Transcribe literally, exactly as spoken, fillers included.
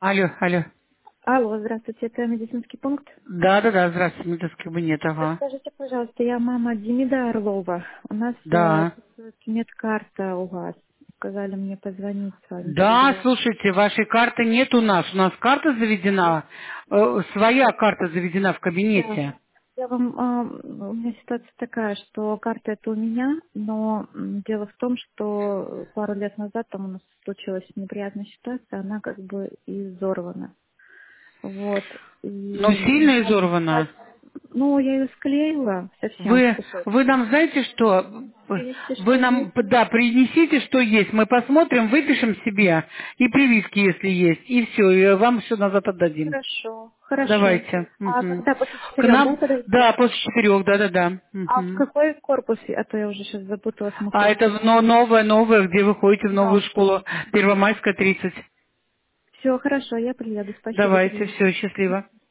Алло, алло. Алло, здравствуйте, это медицинский пункт. Да, да, да, здравствуйте, медицинский кабинет, ага. Скажите, пожалуйста, я мама Демида Орлова. У нас э, Да. тут медкарта у вас. Сказали мне позвонить с вами, Да, переговорить. слушайте, вашей карты нет у нас. У нас карта заведена, э, своя карта заведена в Да. кабинете. Я вам, э, у меня ситуация такая, что карта это у меня, но м, дело в том, что пару лет назад там у нас случилась неприятная ситуация, она как бы изорвана. Вот. Но И сильно изорвана. ну, я ее склеила совсем в Вы, вы кусочки. нам знаете что? Принести, что Вы есть? нам, да, принесите, что есть. Мы посмотрим, выпишем себе и прививки, если есть. И все, и вам все назад отдадим. Хорошо, хорошо. Давайте. А Мгм. когда после К четырех, да, нам, подойти? да, после четырех, да, да, да. А в Мгм. какой корпус? А то я уже сейчас запуталась, мы А это корпус. в- но новое, новое, где вы ходите в новую Но. школу, Первомайская, тридцать. Все, хорошо, я приеду. Спасибо, до Давайте, свидания. все, счастливо.